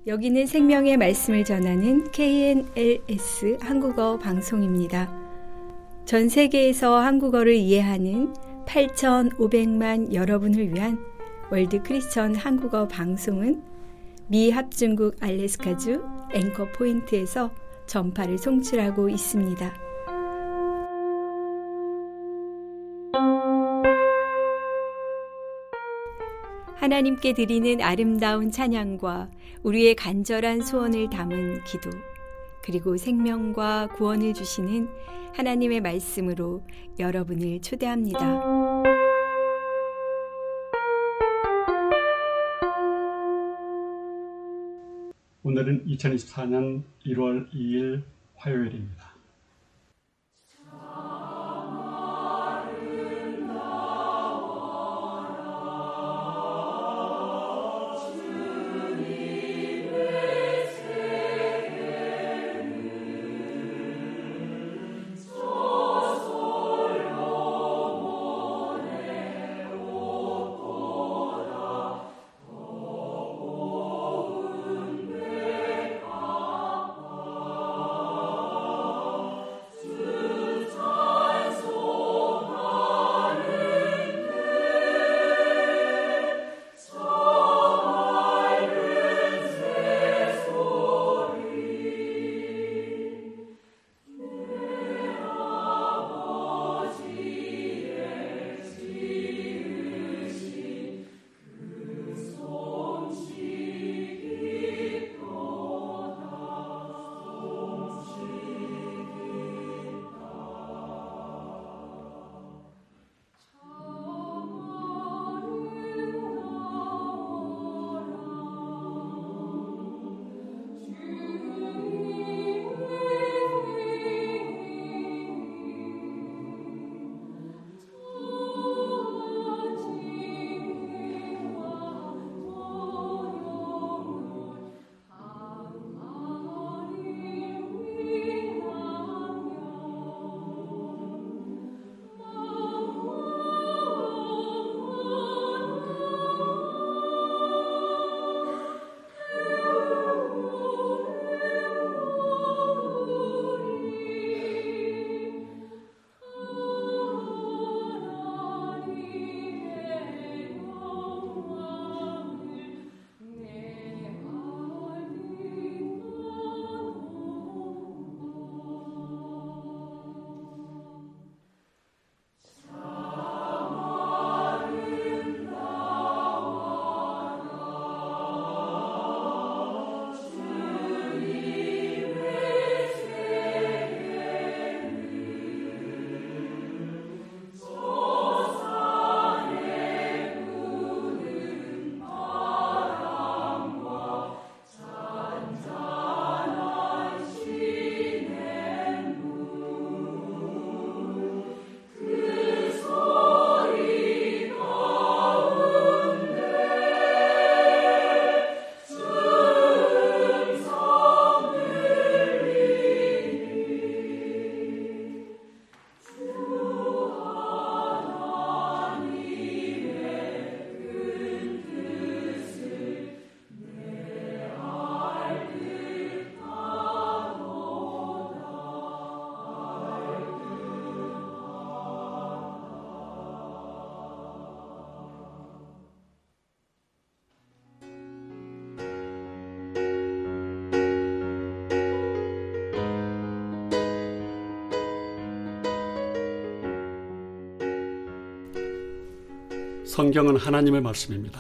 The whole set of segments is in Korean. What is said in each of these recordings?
여기는 생명의 말씀을 전하는 KNLS 한국어 방송입니다. 전 세계에서 한국어를 이해하는 8,500만 여러분을 위한 월드 크리스천 한국어 방송은 미 합중국 알래스카주 앵커 포인트에서 전파를 송출하고 있습니다. 하나님께 드리는 아름다운 찬양과 우리의 간절한 소원을 담은 기도, 그리고 생명과 구원을 주시는 하나님의 말씀으로 여러분을 초대합니다. 오늘은 2024년 1월 2일 화요일입니다. 성경은 하나님의 말씀입니다.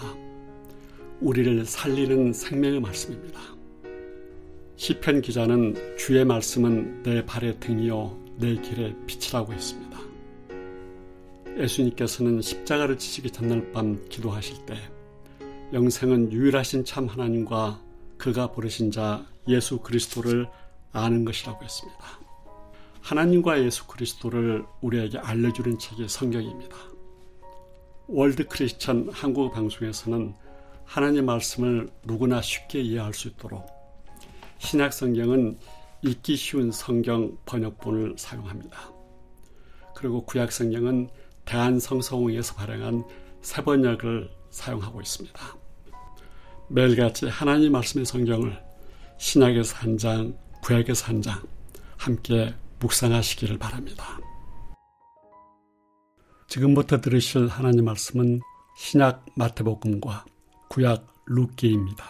우리를 살리는 생명의 말씀입니다. 시편 기자는 주의 말씀은 내 발의 등이요 내 길의 빛이라고 했습니다. 예수님께서는 십자가를 지시기 전날 밤 기도하실 때 영생은 유일하신 참 하나님과 그가 부르신 자 예수 그리스도를 아는 것이라고 했습니다. 하나님과 예수 그리스도를 우리에게 알려주는 책이 성경입니다. 월드 크리스천 한국어 방송에서는 하나님의 말씀을 누구나 쉽게 이해할 수 있도록 신약 성경은 읽기 쉬운 성경 번역본을 사용합니다. 그리고 구약 성경은 대한성서공회에서 발행한 새 번역을 사용하고 있습니다. 매일같이 하나님 말씀의 성경을 신약에서 한 장, 구약에서 한 장 함께 묵상하시기를 바랍니다. 지금부터 들으실 하나님 말씀은 신약 마태복음과 구약 룻기입니다.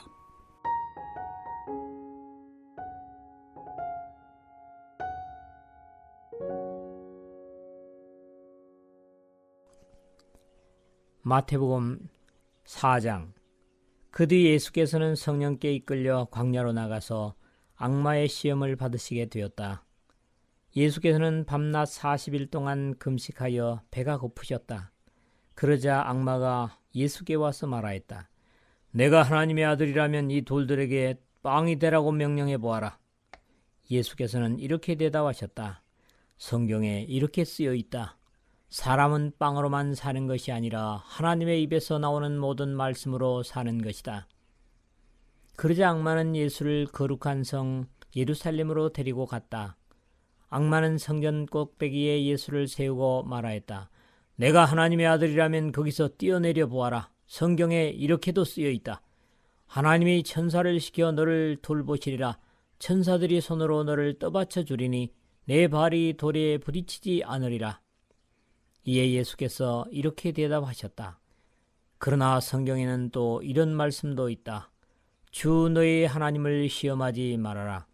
마태복음 4장. 그 뒤 예수께서는 성령께 이끌려 광야로 나가서 악마의 시험을 받으시게 되었다. 예수께서는 밤낮 40일 동안 금식하여 배가 고프셨다. 그러자 악마가 예수께 와서 말하였다. 내가 하나님의 아들이라면 이 돌들에게 빵이 되라고 명령해 보아라. 예수께서는 이렇게 대답하셨다. 성경에 이렇게 쓰여 있다. 사람은 빵으로만 사는 것이 아니라 하나님의 입에서 나오는 모든 말씀으로 사는 것이다. 그러자 악마는 예수를 거룩한 성 예루살렘으로 데리고 갔다. 악마는 성전 꼭대기에 예수를 세우고 말하였다. 내가 하나님의 아들이라면 거기서 뛰어내려 보아라. 성경에 이렇게도 쓰여 있다. 하나님이 천사를 시켜 너를 돌보시리라. 천사들이 손으로 너를 떠받쳐 주리니 내 발이 돌에 부딪히지 않으리라. 이에 예수께서 이렇게 대답하셨다. 그러나 성경에는 또 이런 말씀도 있다. 주 너의 하나님을 시험하지 말아라.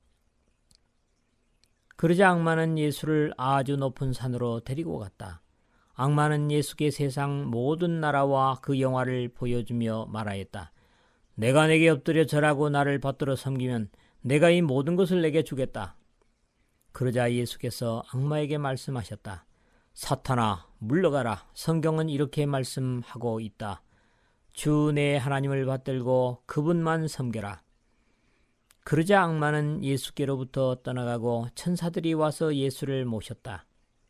그러자 악마는 예수를 아주 높은 산으로 데리고 갔다. 악마는 예수께 세상 모든 나라와 그 영화를 보여주며 말하였다. 내가 내게 엎드려 절하고 나를 받들어 섬기면 내가 이 모든 것을 내게 주겠다. 그러자 예수께서 악마에게 말씀하셨다. 사탄아, 물러가라. 성경은 이렇게 말씀하고 있다. 주 내 하나님을 받들고 그분만 섬겨라. 그러자 악마는 예수께로부터 떠나가고 천사들이 와서 예수를 모셨다.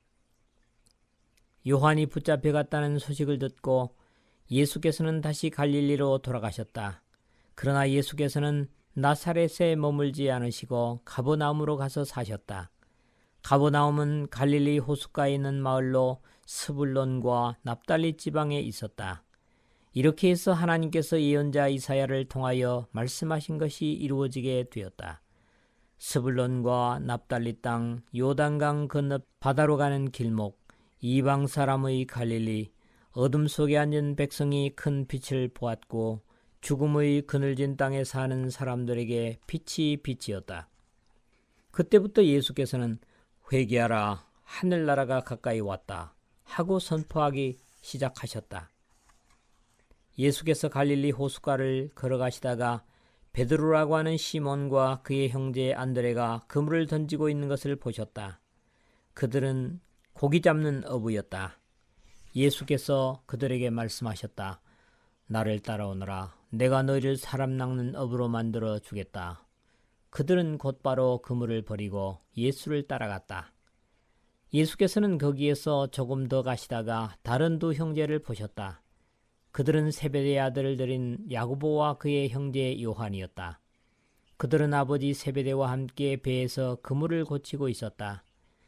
요한이 붙잡혀갔다는 소식을 듣고 예수께서는 다시 갈릴리로 돌아가셨다. 그러나 예수께서는 나사렛에 머물지 않으시고 가버나움으로 가서 사셨다. 가버나움은 갈릴리 호숫가에 있는 마을로 스불론과 납달리 지방에 있었다. 이렇게 해서 하나님께서 예언자 이사야를 통하여 말씀하신 것이 이루어지게 되었다. 스불론과 납달리 땅, 요단강 건너 바다로 가는 길목, 이방 사람의 갈릴리, 어둠 속에 앉은 백성이 큰 빛을 보았고 죽음의 그늘진 땅에 사는 사람들에게 빛이 빛이었다. 그때부터 예수께서는 회개하라, 하늘나라가 가까이 왔다 하고 선포하기 시작하셨다. 예수께서 갈릴리 호숫가를 걸어가시다가 베드로라고 하는 시몬과 그의 형제 안드레가 그물을 던지고 있는 것을 보셨다. 그들은 고기 잡는 어부였다. 예수께서 그들에게 말씀하셨다. 나를 따라오너라. 내가 너희를 사람 낚는 어부로 만들어 주겠다. 그들은 곧바로 그물을 버리고 예수를 따라갔다. 예수께서는 거기에서 조금 더 가시다가 다른 두 형제를 보셨다. 그들은 세베대의 아들들인 야고보와 그의 형제 요한이었다. 그들은 아버지 세베대와 함께 배에서 그물을 고치고 있었다.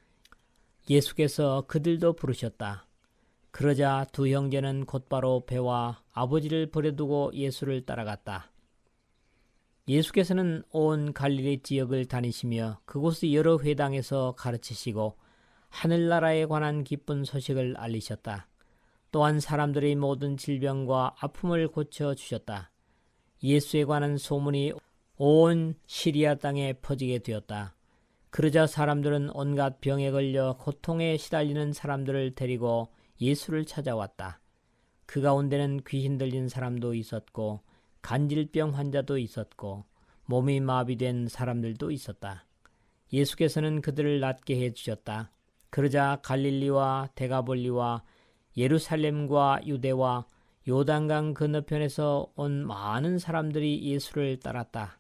예수께서 그들도 부르셨다. 그러자 두 형제는 곧바로 배와 아버지를 버려두고 예수를 따라갔다. 예수께서는 온 갈릴리 지역을 다니시며 그곳의 여러 회당에서 가르치시고 하늘나라에 관한 기쁜 소식을 알리셨다. 또한 사람들의 모든 질병과 아픔을 고쳐주셨다. 예수에 관한 소문이 온 시리아 땅에 퍼지게 되었다. 그러자 사람들은 온갖 병에 걸려 고통에 시달리는 사람들을 데리고 예수를 찾아왔다. 그 가운데는 귀신 들린 사람도 있었고 간질병 환자도 있었고 몸이 마비된 사람들도 있었다. 예수께서는 그들을 낫게 해주셨다. 그러자 갈릴리와 데가볼리와 예루살렘과 유대와 요단강 건너편에서 온 많은 사람들이 예수를 따랐다.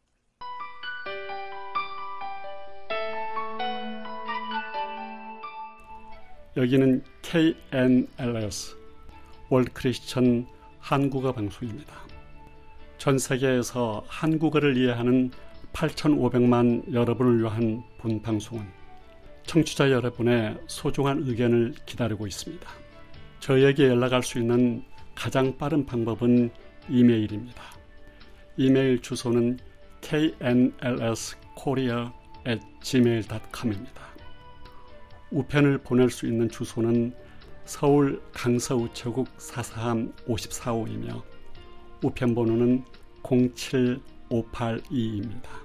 여기는 KNLS 월드 크리스천 한국어 방송입니다. 전 세계에서 한국어를 이해하는 8,500만 여러분을 위한 본 방송은 청취자 여러분의 소중한 의견을 기다리고 있습니다. 저희에게 연락할 수 있는 가장 빠른 방법은 이메일입니다. 이메일 주소는 knlskorea@gmail.com입니다. 우편을 보낼 수 있는 주소는 서울 강서우체국 443 54호이며 우편번호는 07582입니다.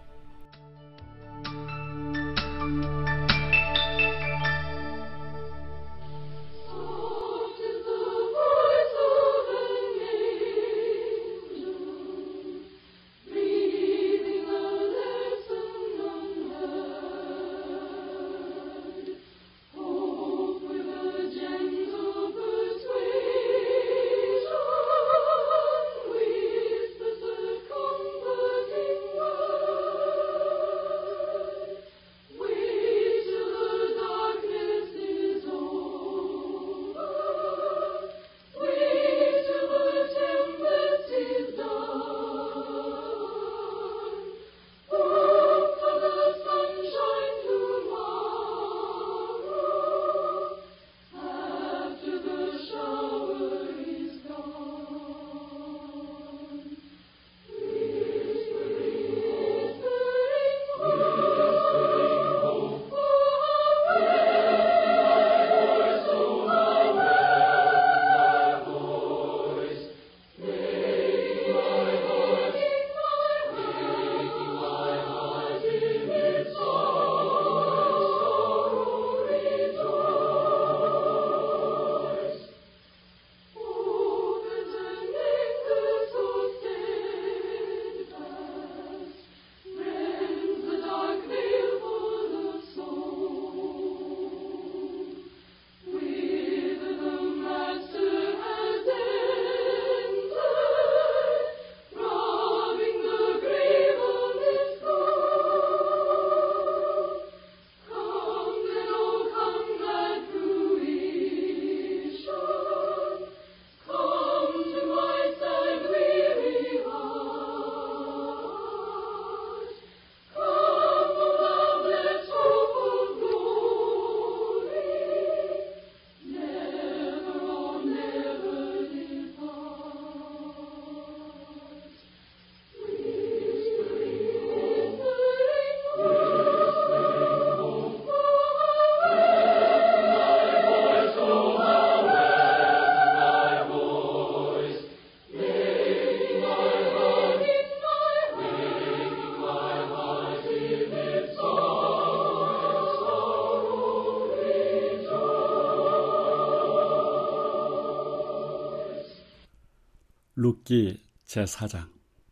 룻기 제4장.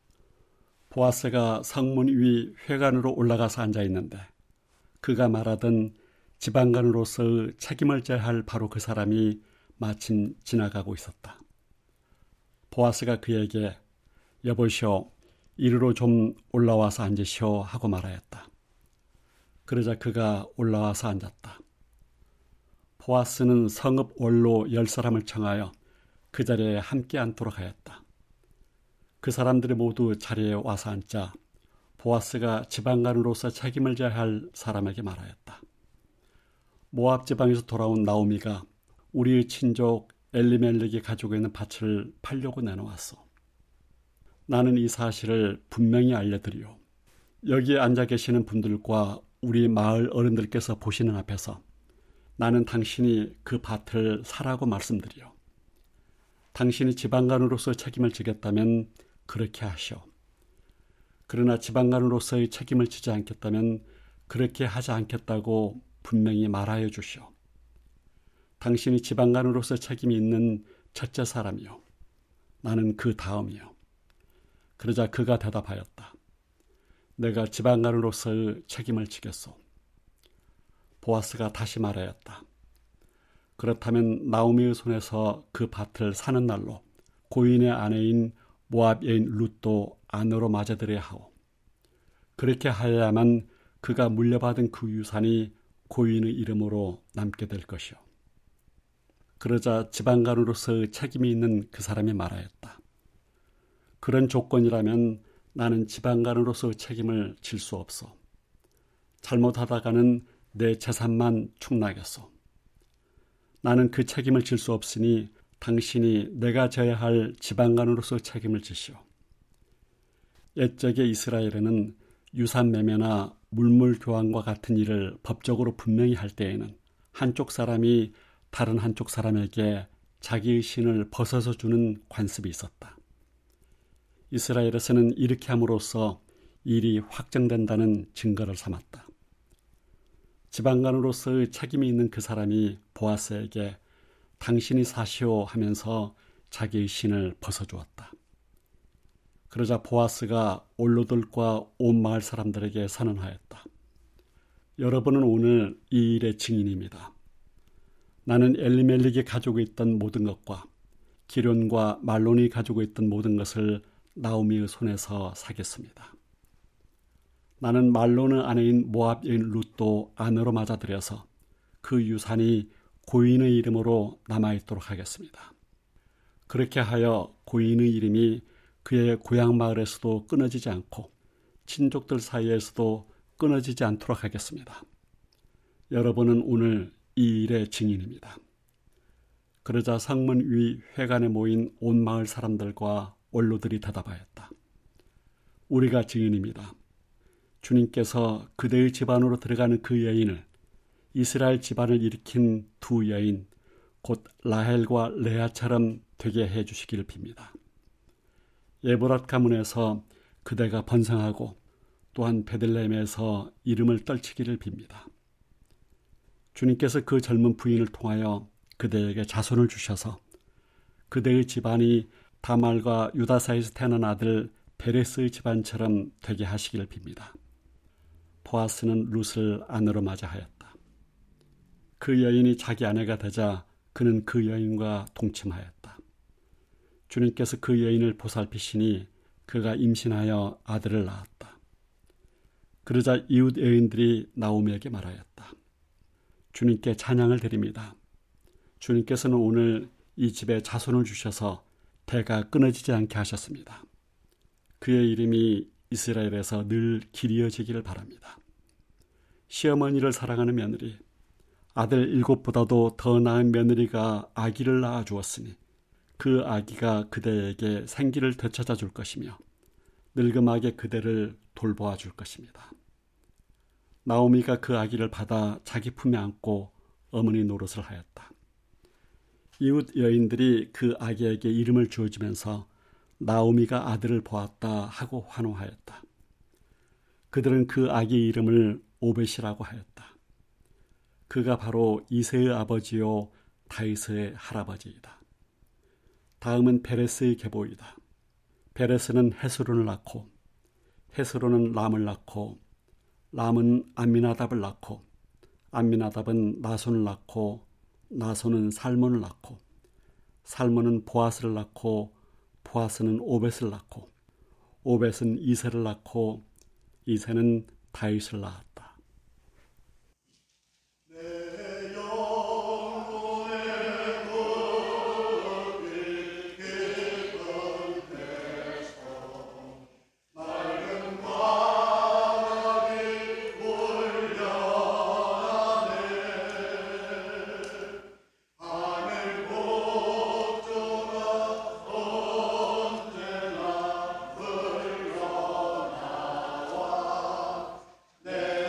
보아스가 성문 위 회관으로 올라가서 앉아있는데 그가 말하던 지방간으로서의 책임을 져야 할 바로 그 사람이 마침 지나가고 있었다. 보아스가 그에게 여보시오, 이리로 좀 올라와서 앉으시오 하고 말하였다. 그러자 그가 올라와서 앉았다. 보아스는 성읍 원로 10사람을 청하여 그 자리에 함께 앉도록 하였다. 그 사람들이 모두 자리에 와서 앉자 보아스가 지방간으로서 책임을 져야 할 사람에게 말하였다. 모압 지방에서 돌아온 나오미가 우리의 친족 엘리멜렉이 가지고 있는 밭을 팔려고 내놓았어. 나는 이 사실을 분명히 알려드리오. 여기에 앉아 계시는 분들과 우리 마을 어른들께서 보시는 앞에서 나는 당신이 그 밭을 사라고 말씀드리오. 당신이 지방간으로서 책임을 지겠다면 그렇게 하시오. 그러나 지방간으로서의 책임을 지지 않겠다면 그렇게 하지 않겠다고 분명히 말하여 주시오. 당신이 지방간으로서 책임이 있는 첫째 사람이요. 나는 그 다음이요. 그러자 그가 대답하였다. 내가 지방간으로서의 책임을 지겠소. 보아스가 다시 말하였다. 그렇다면 나오미의 손에서 그 밭을 사는 날로 고인의 아내인 모압 여인 룻도 아내로 맞아들여야 하오. 그렇게 하여야만 그가 물려받은 그 유산이 고인의 이름으로 남게 될 것이오. 그러자 지방간으로서의 책임이 있는 그 사람이 말하였다. 그런 조건이라면 나는 지방간으로서의 책임을 질 수 없어. 잘못하다가는 내 재산만 축나겠소. 나는 그 책임을 질 수 없으니 당신이 내가 져야 할 지방간으로서 책임을 지시오. 옛적의 이스라엘에는 유산매매나 물물교환과 같은 일을 법적으로 분명히 할 때에는 한쪽 사람이 다른 한쪽 사람에게 자기의 신을 벗어서 주는 관습이 있었다. 이스라엘에서는 이렇게 함으로써 일이 확정된다는 증거를 삼았다. 지방간으로서의 책임이 있는 그 사람이 보아스에게 당신이 사시오 하면서 자기의 신을 벗어주었다. 그러자 보아스가 원로들과 온 마을 사람들에게 선언하였다. 여러분은 오늘 이 일의 증인입니다. 나는 엘리멜렉이 가지고 있던 모든 것과 기련과 말론이 가지고 있던 모든 것을 나오미의 손에서 사겠습니다. 나는 말론의 아내인 모압 여인 룻도 아내로 맞아들여서 그 유산이 고인의 이름으로 남아있도록 하겠습니다. 그렇게 하여 고인의 이름이 그의 고향 마을에서도 끊어지지 않고 친족들 사이에서도 끊어지지 않도록 하겠습니다. 여러분은 오늘 이 일의 증인입니다. 그러자 성문 위 회관에 모인 온 마을 사람들과 원로들이 대답하였다. 우리가 증인입니다. 주님께서 그대의 집안으로 들어가는 그 여인을 이스라엘 집안을 일으킨 두 여인 곧 라헬과 레아처럼 되게 해주시기를 빕니다. 에브랏 가문에서 그대가 번성하고 또한 베들레헴에서 이름을 떨치기를 빕니다. 주님께서 그 젊은 부인을 통하여 그대에게 자손을 주셔서 그대의 집안이 다말과 유다 사이에서 태어난 아들 베레스의 집안처럼 되게 하시기를 빕니다. 보아스는 룻을 아내로 맞이하였다. 그 여인이 자기 아내가 되자 그는 그 여인과 동침하였다. 주님께서 그 여인을 보살피시니 그가 임신하여 아들을 낳았다. 그러자 이웃 여인들이 나오미에게 말하였다. 주님께 찬양을 드립니다. 주님께서는 오늘 이 집에 자손을 주셔서 대가 끊어지지 않게 하셨습니다. 그의 이름이 이스라엘에서 늘 길이어지기를 바랍니다. 시어머니를 사랑하는 며느리, 아들 7보다도 더 나은 며느리가 아기를 낳아 주었으니 그 아기가 그대에게 생기를 되찾아 줄 것이며 늙음하게 그대를 돌보아 줄 것입니다. 나오미가 그 아기를 받아 자기 품에 안고 어머니 노릇을 하였다. 이웃 여인들이 그 아기에게 이름을 지어주면서 나오미가 아들을 보았다 하고 환호하였다. 그들은 그 아기 이름을 오벳이라고 하였다. 그가 바로 이새의 아버지요 다윗의 할아버지이다. 다음은 베레스의 계보이다. 베레스는 헤스론을 낳고 헤스론은 람을 낳고 람은 암미나답을 낳고 암미나답은 나손을 낳고 나손은 살몬을 낳고 살몬은 보아스를 낳고 보아스는 오벳을 낳고 오벳은 이새를 낳고 이새는 다윗을 낳았다. 내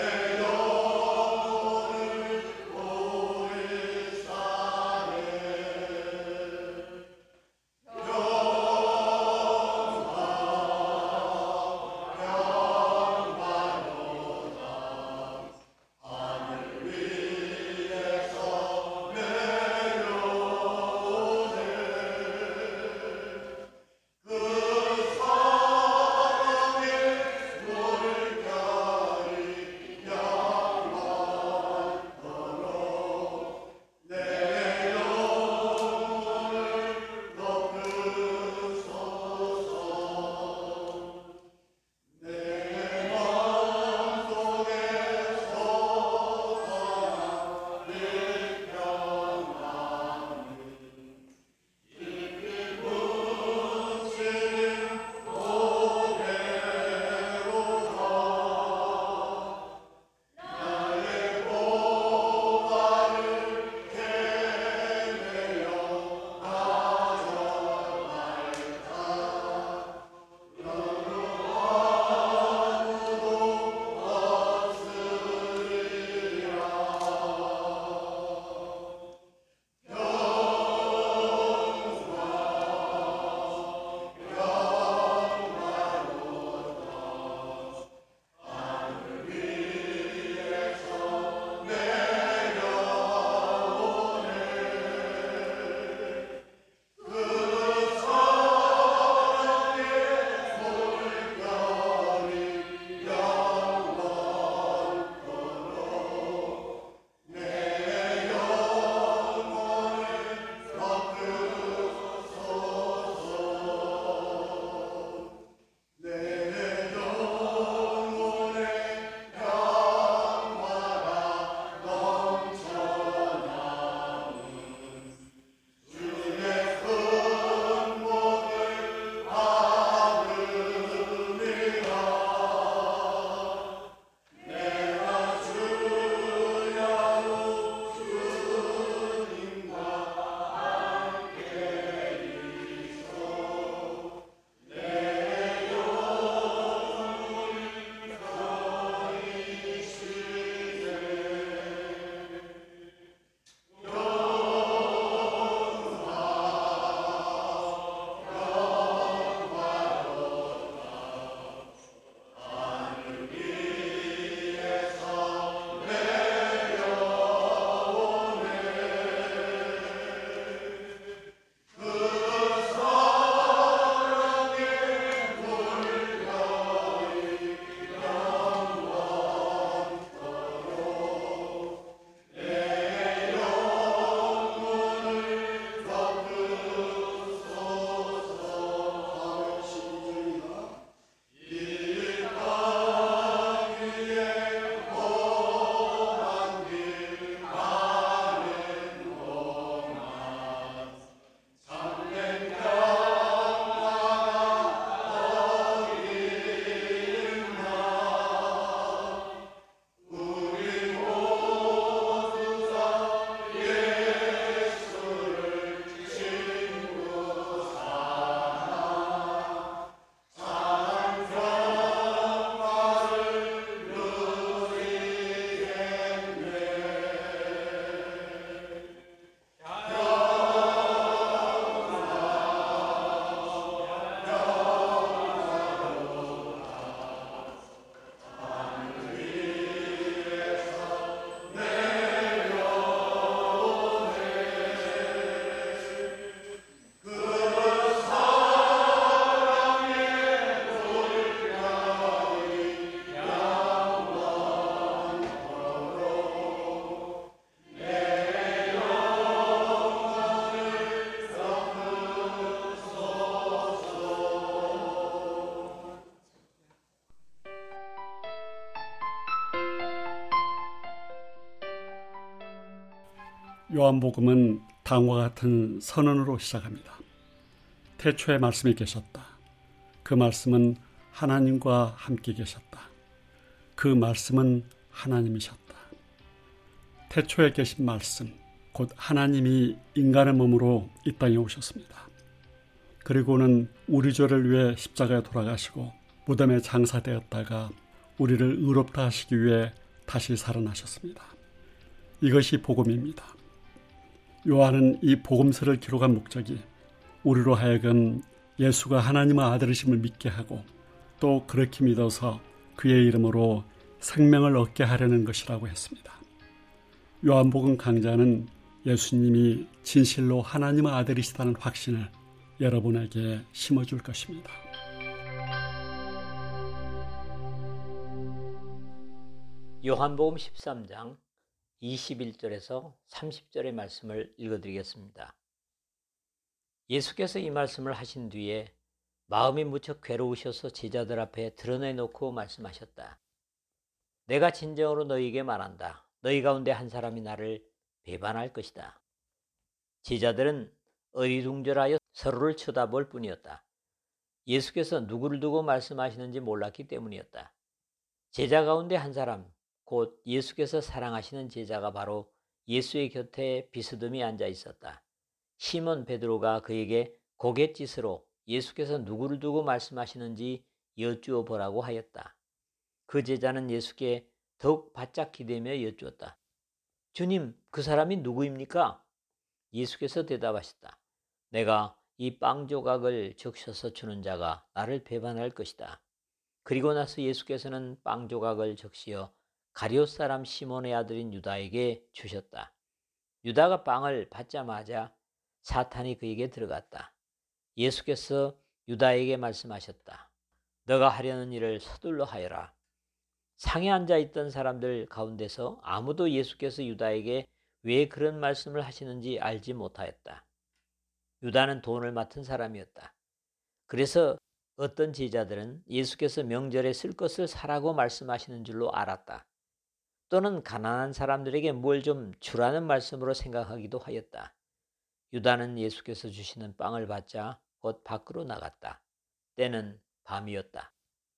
요한복음은 다음과 같은 선언으로 시작합니다. 태초에 말씀이 계셨다. 그 말씀은 하나님과 함께 계셨다. 그 말씀은 하나님이셨다. 태초에 계신 말씀, 곧 하나님이 인간의 몸으로 이 땅에 오셨습니다. 그리고는 우리 죄를 위해 십자가에 돌아가시고 무덤에 장사되었다가 우리를 의롭다 하시기 위해 다시 살아나셨습니다. 이것이 복음입니다. 요한은 이 복음서를 기록한 목적이 우리로 하여금 예수가 하나님의 아들이심을 믿게 하고 또 그렇게 믿어서 그의 이름으로 생명을 얻게 하려는 것이라고 했습니다. 요한복음 강자는 예수님이 진실로 하나님의 아들이시다는 확신을 여러분에게 심어줄 것입니다. 요한복음 13장 21절에서 30절의 말씀을 읽어드리겠습니다. 예수께서 이 말씀을 하신 뒤에 마음이 무척 괴로우셔서 제자들 앞에 드러내놓고 말씀하셨다. 내가 진정으로 너희에게 말한다. 너희 가운데 한 사람이 나를 배반할 것이다. 제자들은 어리둥절하여 서로를 쳐다볼 뿐이었다. 예수께서 누구를 두고 말씀하시는지 몰랐기 때문이었다. 제자 가운데 한 사람, 곧 예수께서 사랑하시는 제자가 바로 예수의 곁에 비스듬히 앉아 있었다. 시몬 베드로가 그에게 고갯짓으로 예수께서 누구를 두고 말씀하시는지 여쭈어 보라고 하였다. 그 제자는 예수께 더욱 바짝 기대며 여쭈었다. 주님, 그 사람이 누구입니까? 예수께서 대답하셨다. 내가 이 빵 조각을 적셔서 주는 자가 나를 배반할 것이다. 그리고 나서 예수께서는 빵 조각을 적시어 가룟 사람 시몬의 아들인 유다에게 주셨다. 유다가 빵을 받자마자 사탄이 그에게 들어갔다. 예수께서 유다에게 말씀하셨다. 너가 하려는 일을 서둘러 하여라. 상에 앉아있던 사람들 가운데서 아무도 예수께서 유다에게 왜 그런 말씀을 하시는지 알지 못하였다. 유다는 돈을 맡은 사람이었다. 그래서 어떤 제자들은 예수께서 명절에 쓸 것을 사라고 말씀하시는 줄로 알았다. 또는 가난한 사람들에게 뭘 좀 주라는 말씀으로 생각하기도 하였다. 유다는 예수께서 주시는 빵을 받자 곧 밖으로 나갔다. 때는 밤이었다.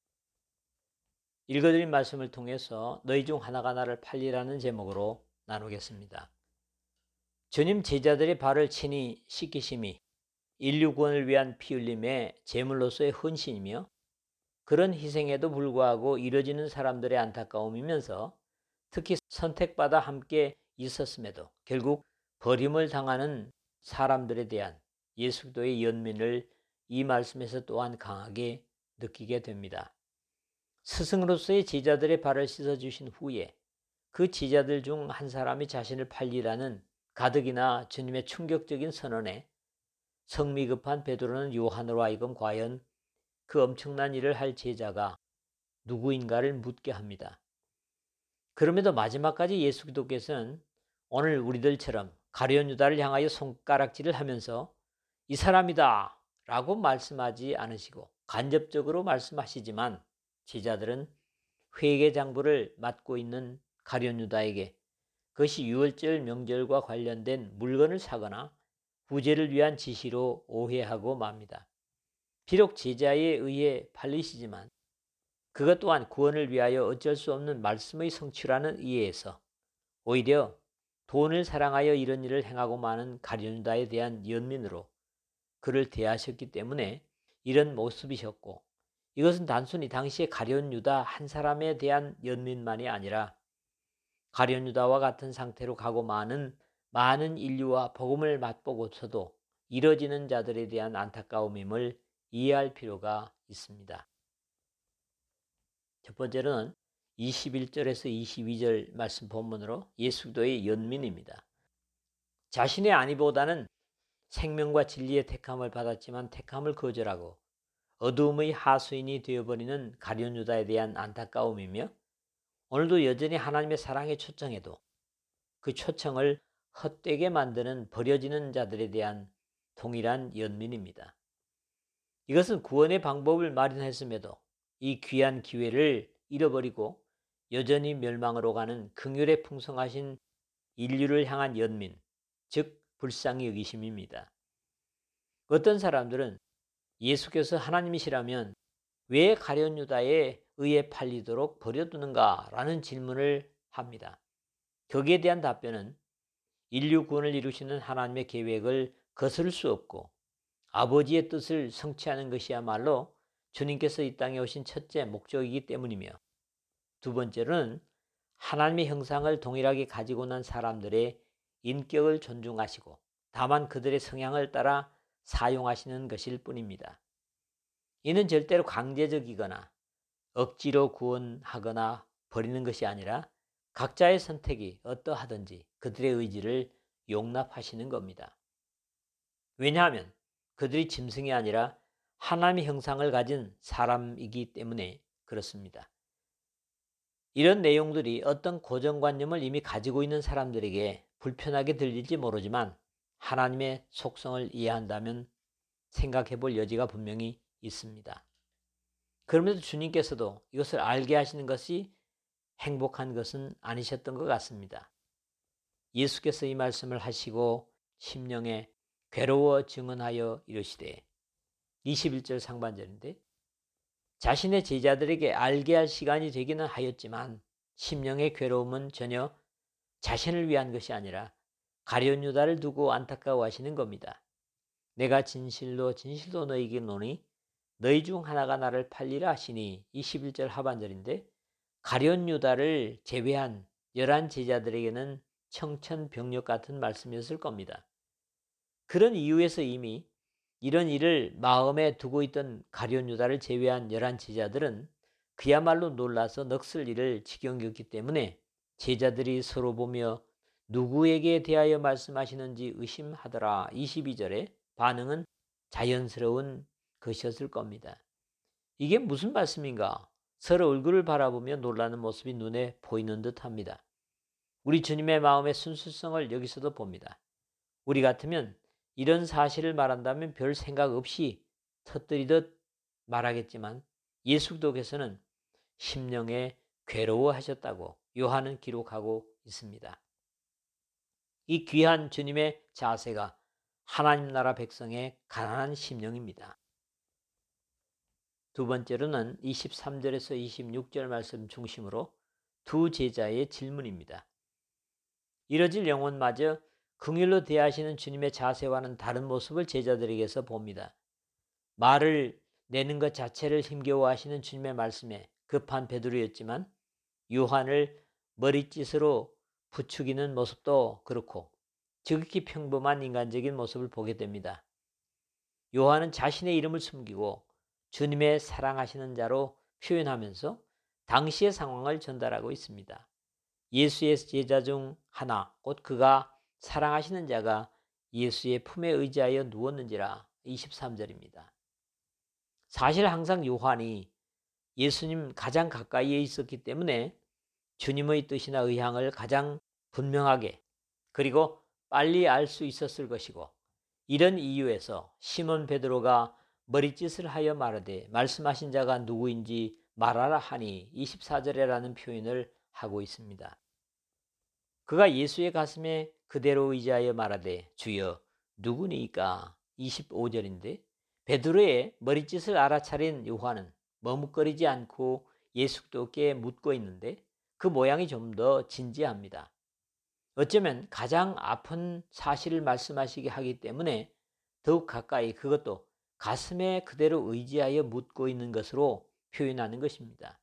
읽어드린 말씀을 통해서 너희 중 하나가 나를 팔리라는 제목으로 나누겠습니다. 주님 제자들의 발을 친히 씻기심이 인류 구원을 위한 피 흘림의 제물로서의 헌신이며 그런 희생에도 불구하고 이뤄지는 사람들의 안타까움이면서 특히 선택받아 함께 있었음에도 결국 버림을 당하는 사람들에 대한 예수 그리스도의 연민을 이 말씀에서 또한 강하게 느끼게 됩니다. 스승으로서의 제자들의 발을 씻어주신 후에 그 제자들 중 한 사람이 자신을 팔리라는 가득이나 주님의 충격적인 선언에 성미 급한 베드로는 요한으로 하여금 과연 그 엄청난 일을 할 제자가 누구인가를 묻게 합니다. 그럼에도 마지막까지 예수 그리스도께서는 오늘 우리들처럼 가룟 유다를 향하여 손가락질을 하면서 이 사람이다 라고 말씀하지 않으시고 간접적으로 말씀하시지만 제자들은 회개 장부를 맡고 있는 가룟 유다에게 그것이 유월절 명절과 관련된 물건을 사거나 부제를 위한 지시로 오해하고 맙니다. 비록 제자에 의해 팔리시지만 그것 또한 구원을 위하여 어쩔 수 없는 말씀의 성취라는 이해에서 오히려 돈을 사랑하여 이런 일을 행하고 마는 가룟 유다에 대한 연민으로 그를 대하셨기 때문에 이런 모습이셨고 이것은 단순히 당시의 가룟 유다 한 사람에 대한 연민만이 아니라 가룟 유다와 같은 상태로 가고 마는 많은 인류와 복음을 맛보고서도 이뤄지는 자들에 대한 안타까움임을 이해할 필요가 있습니다. 첫 번째는 21절에서 22절 말씀 본문으로 예수 그리스도의 연민입니다. 자신의 안위보다는 생명과 진리의 택함을 받았지만 택함을 거절하고 어두움의 하수인이 되어버리는 가룟 유다에 대한 안타까움이며 오늘도 여전히 하나님의 사랑에 초청해도 그 초청을 헛되게 만드는 버려지는 자들에 대한 동일한 연민입니다. 이것은 구원의 방법을 마련했음에도 이 귀한 기회를 잃어버리고 여전히 멸망으로 가는 긍휼에 풍성하신 인류를 향한 연민, 즉 불쌍히 여기심입니다. 어떤 사람들은 예수께서 하나님이시라면 왜 가룟 유다에 의해 팔리도록 버려두는가라는 질문을 합니다. 거기에 대한 답변은 인류 구원을 이루시는 하나님의 계획을 거스를 수 없고 아버지의 뜻을 성취하는 것이야말로 주님께서 이 땅에 오신 첫째 목적이기 때문이며, 두 번째로는 하나님의 형상을 동일하게 가지고 난 사람들의 인격을 존중하시고 다만 그들의 성향을 따라 사용하시는 것일 뿐입니다. 이는 절대로 강제적이거나 억지로 구원하거나 버리는 것이 아니라 각자의 선택이 어떠하든지 그들의 의지를 용납하시는 겁니다. 왜냐하면 그들이 짐승이 아니라 하나님의 형상을 가진 사람이기 때문에 그렇습니다. 이런 내용들이 어떤 고정관념을 이미 가지고 있는 사람들에게 불편하게 들릴지 모르지만 하나님의 속성을 이해한다면 생각해 볼 여지가 분명히 있습니다. 그럼에도 주님께서도 이것을 알게 하시는 것이 행복한 것은 아니셨던 것 같습니다. 예수께서 이 말씀을 하시고 심령에 괴로워 증언하여 이르시되, 21절 상반절인데, 자신의 제자들에게 알게 할 시간이 되기는 하였지만 심령의 괴로움은 전혀 자신을 위한 것이 아니라 가룟 유다를 두고 안타까워하시는 겁니다. 내가 진실로 진실로 너희에게 노니 너희 중 하나가 나를 팔리라 하시니, 21절 하반절인데, 가룟 유다를 제외한 11 제자들에게는 청천벽력 같은 말씀이었을 겁니다. 그런 이유에서 이미 이런 일을 마음에 두고 있던 가룟 유다를 제외한 11 제자들은 그야말로 놀라서 넋을 잃을 지경이었기 때문에 제자들이 서로 보며 누구에게 대하여 말씀하시는지 의심하더라. 22절에 반응은 자연스러운 것이었을 겁니다. 이게 무슨 말씀인가? 서로 얼굴을 바라보며 놀라는 모습이 눈에 보이는 듯합니다. 우리 주님의 마음의 순수성을 여기서도 봅니다. 우리 같으면 이런 사실을 말한다면 별 생각 없이 터뜨리듯 말하겠지만 예수께서는 심령에 괴로워하셨다고 요한은 기록하고 있습니다. 이 귀한 주님의 자세가 하나님 나라 백성의 가난한 심령입니다. 두 번째로는 23절에서 26절 말씀 중심으로 두 제자의 질문입니다. 이뤄질 영혼마저 긍휼로 대하시는 주님의 자세와는 다른 모습을 제자들에게서 봅니다. 말을 내는 것 자체를 힘겨워하시는 주님의 말씀에 급한 베드로였지만 요한을 머릿짓으로 부추기는 모습도 그렇고 지극히 평범한 인간적인 모습을 보게 됩니다. 요한은 자신의 이름을 숨기고 주님의 사랑하시는 자로 표현하면서 당시의 상황을 전달하고 있습니다. 예수의 제자 중 하나, 곧 그가 사랑하시는 자가 예수의 품에 의지하여 누웠는지라. 23절입니다. 사실 항상 요한이 예수님 가장 가까이에 있었기 때문에 주님의 뜻이나 의향을 가장 분명하게 그리고 빨리 알 수 있었을 것이고, 이런 이유에서 시몬 베드로가 머릿짓을 하여 말하되 말씀하신 자가 누구인지 말하라 하니 24절이라는 표현을 하고 있습니다. 그가 예수의 가슴에 그대로 의지하여 말하되 주여 누구니까? 25절인데 베드로의 머릿짓을 알아차린 요한은 머뭇거리지 않고 예수께 묻고 있는데 그 모양이 좀 더 진지합니다. 어쩌면 가장 아픈 사실을 말씀하시게 하기 때문에 더욱 가까이, 그것도 가슴에 그대로 의지하여 묻고 있는 것으로 표현하는 것입니다.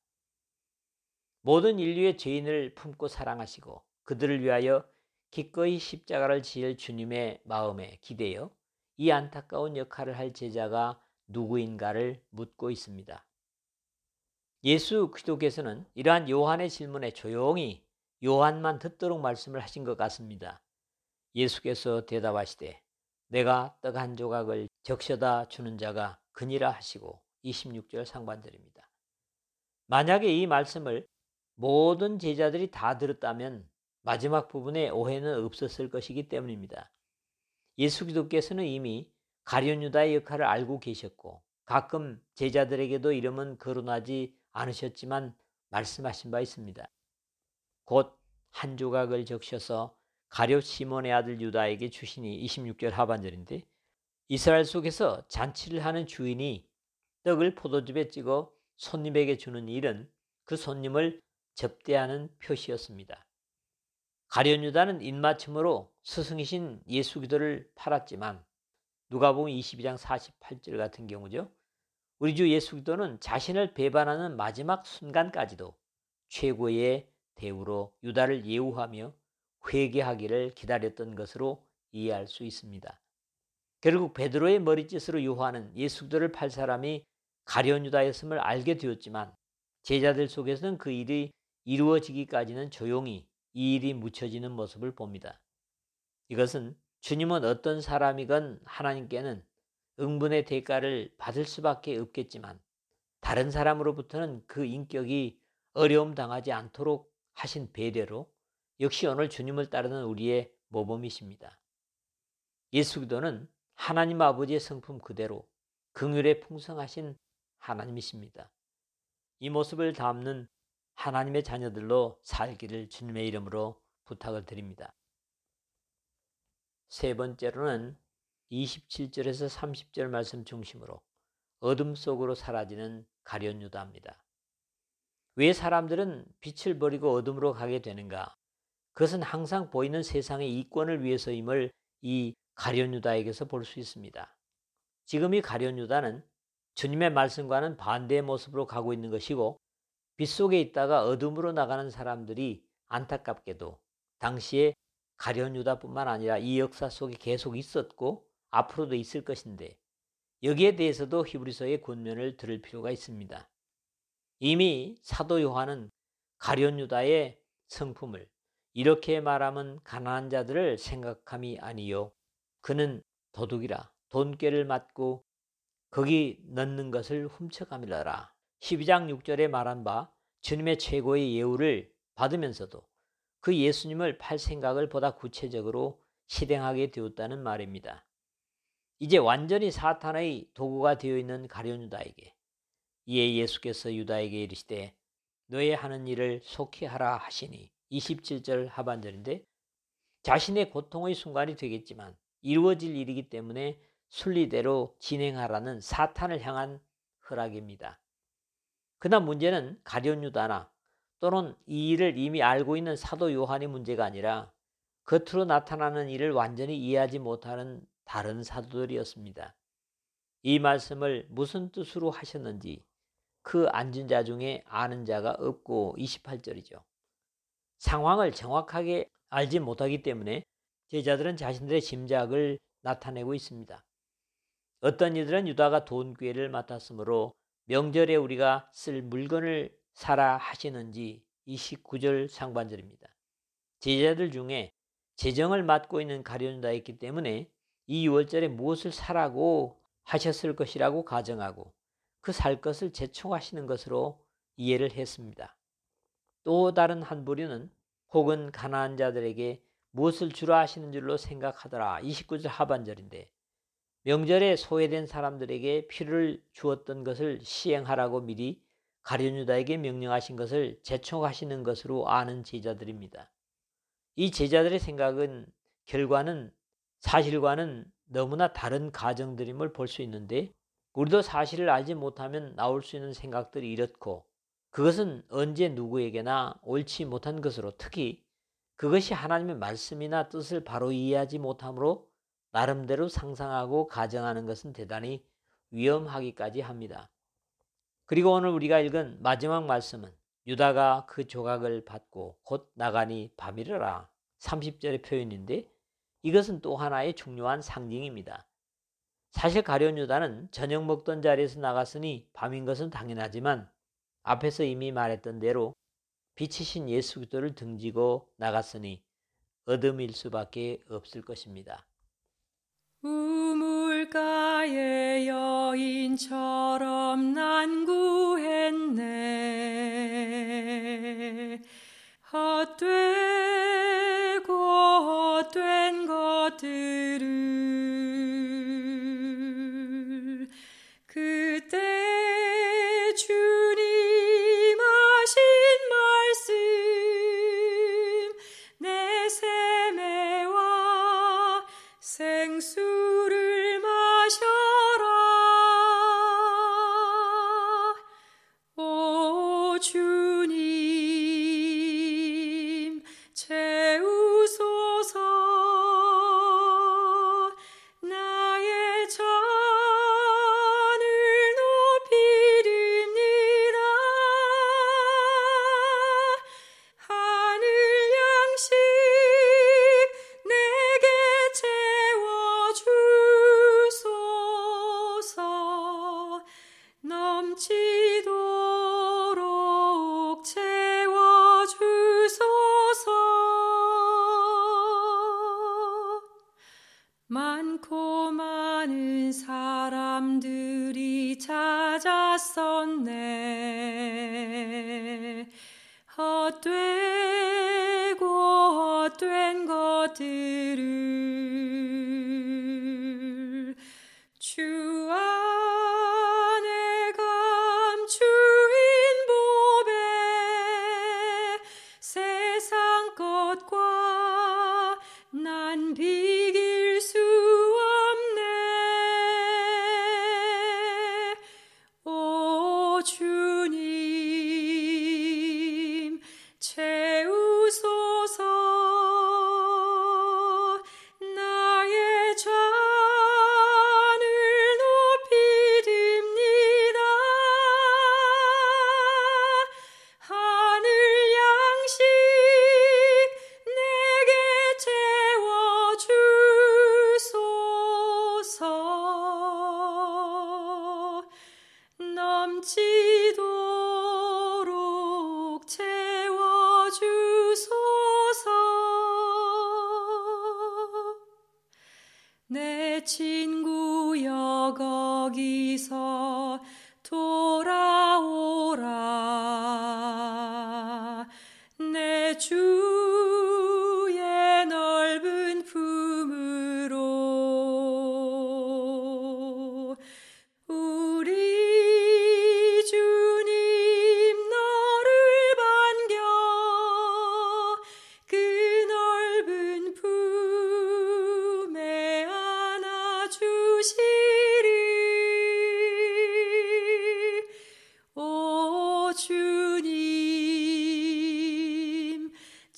모든 인류의 죄인을 품고 사랑하시고 그들을 위하여 기꺼이 십자가를 지을 주님의 마음에 기대어 이 안타까운 역할을 할 제자가 누구인가를 묻고 있습니다. 예수 그리스도께서는 이러한 요한의 질문에 조용히 요한만 듣도록 말씀을 하신 것 같습니다. 예수께서 대답하시되 내가 떡 한 조각을 적셔다 주는 자가 그니라 하시고, 26절 상반절입니다. 만약에 이 말씀을 모든 제자들이 다 들었다면 마지막 부분에 오해는 없었을 것이기 때문입니다. 예수 그리스도께서는 이미 가룟 유다의 역할을 알고 계셨고 가끔 제자들에게도 이름은 거론하지 않으셨지만 말씀하신 바 있습니다. 곧 한 조각을 적셔서 가룟 시몬의 아들 유다에게 주시니 26절 하반절인데, 이스라엘 속에서 잔치를 하는 주인이 떡을 포도즙에 찍어 손님에게 주는 일은 그 손님을 접대하는 표시였습니다. 가룟 유다는 입맞춤으로 스승이신 예수 그리스도를 팔았지만 누가복음 22장 48절 같은 경우죠. 우리 주 예수 그리스도는 자신을 배반하는 마지막 순간까지도 최고의 대우로 유다를 예우하며 회개하기를 기다렸던 것으로 이해할 수 있습니다. 결국 베드로의 머리짓으로 유하는 예수 그리스도를 팔 사람이 가룟 유다였음을 알게 되었지만 제자들 속에서는 그 일이 이루어지기까지는 조용히 이 일이 묻혀지는 모습을 봅니다. 이것은 주님은 어떤 사람이건 하나님께는 응분의 대가를 받을 수밖에 없겠지만 다른 사람으로부터는 그 인격이 어려움 당하지 않도록 하신 배려로 역시 오늘 주님을 따르는 우리의 모범이십니다. 예수 그리스도는 하나님 아버지의 성품 그대로 긍휼에 풍성하신 하나님이십니다. 이 모습을 담는 하나님의 자녀들로 살기를 주님의 이름으로 부탁을 드립니다. 세 번째로는 27절에서 30절 말씀 중심으로 어둠 속으로 사라지는 가룟 유다입니다. 왜 사람들은 빛을 버리고 어둠으로 가게 되는가? 그것은 항상 보이는 세상의 이권을 위해서임을 이 가룟 유다에게서 볼 수 있습니다. 지금 이 가룟 유다는 주님의 말씀과는 반대의 모습으로 가고 있는 것이고 빛 속에 있다가 어둠으로 나가는 사람들이 안타깝게도 당시에 가룟 유다뿐만 아니라 이 역사 속에 계속 있었고 앞으로도 있을 것인데 여기에 대해서도 히브리서의 권면을 들을 필요가 있습니다. 이미 사도 요한은 가룟 유다의 성품을 이렇게 말하면 가난한 자들을 생각함이 아니요 그는 도둑이라 돈꾀를 맞고 거기 넣는 것을 훔쳐감이라라. 12장 6절에 말한 바 주님의 최고의 예우를 받으면서도 그 예수님을 팔 생각을 보다 구체적으로 실행하게 되었다는 말입니다. 이제 완전히 사탄의 도구가 되어 있는 가룟 유다에게 이에 예수께서 유다에게 이르시되 너의 하는 일을 속히 하라 하시니 27절 하반절인데 자신의 고통의 순간이 되겠지만 이루어질 일이기 때문에 순리대로 진행하라는 사탄을 향한 허락입니다. 그러나 문제는 가룟 유다나 또는 이 일을 이미 알고 있는 사도 요한의 문제가 아니라 겉으로 나타나는 일을 완전히 이해하지 못하는 다른 사도들이었습니다. 이 말씀을 무슨 뜻으로 하셨는지 그 앉은 자 중에 아는 자가 없고 28절이죠. 상황을 정확하게 알지 못하기 때문에 제자들은 자신들의 짐작을 나타내고 있습니다. 어떤 이들은 유다가 돈꾀를 맡았으므로 명절에 우리가 쓸 물건을 사라 하시는지 29절 상반절입니다. 제자들 중에 재정을 맡고 있는 가룟 유다가 있기 때문에 이 6월절에 무엇을 사라고 하셨을 것이라고 가정하고 그 살 것을 재촉하시는 것으로 이해를 했습니다. 또 다른 한 부류는 혹은 가난한 자들에게 무엇을 주라 하시는 줄로 생각하더라. 29절 하반절인데 명절에 소외된 사람들에게 피를 주었던 것을 시행하라고 미리 가룟 유다에게 명령하신 것을 재촉하시는 것으로 아는 제자들입니다. 이 제자들의 생각은 결과는 사실과는 너무나 다른 가정들임을 볼 수 있는데 우리도 사실을 알지 못하면 나올 수 있는 생각들이 이렇고 그것은 언제 누구에게나 옳지 못한 것으로 특히 그것이 하나님의 말씀이나 뜻을 바로 이해하지 못함으로 나름대로 상상하고 가정하는 것은 대단히 위험하기까지 합니다. 그리고 오늘 우리가 읽은 마지막 말씀은 유다가 그 조각을 받고 곧 나가니 밤이러라 30절의 표현인데 이것은 또 하나의 중요한 상징입니다. 사실 가룟 유다는 저녁 먹던 자리에서 나갔으니 밤인 것은 당연하지만 앞에서 이미 말했던 대로 빛이신 예수 그리스도를 등지고 나갔으니 어둠일 수밖에 없을 것입니다. 우물가의 여인처럼 난구했네. 헛되고 헛된 것들을 그때 주님 하신 말씀 내 샘에 주님 채우소서. 나의 잔을 높이 듭니다. 하늘 양식 내게 채워주소서. 넘치도록 채워주소서. 내 친구여 거기서 돌아오라. 내 주의 넓은 품으로. 우리 주님 너를 반겨 그 넓은 품에 안아주시리. 오 주님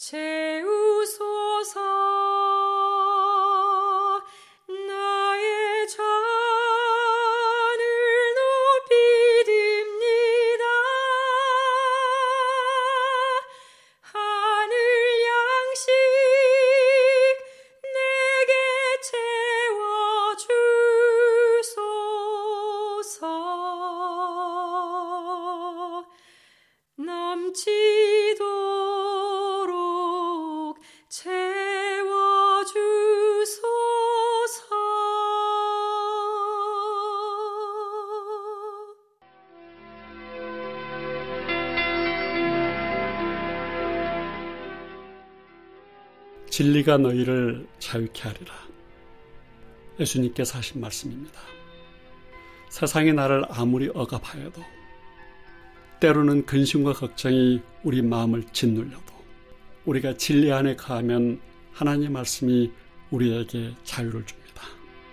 채우소서. 나의 잔을 높이 듭니다. 하늘 양식 내게 채워주소서. 넘치도록 채워주소서. 진리가 너희를 자유케 하리라. 예수님께서 하신 말씀입니다. 세상이 나를 아무리 억압하여도, 때로는 근심과 걱정이 우리 마음을 짓눌려도, 우리가 진리 안에 거하면 하나님의 말씀이 우리에게 자유를 줍니다.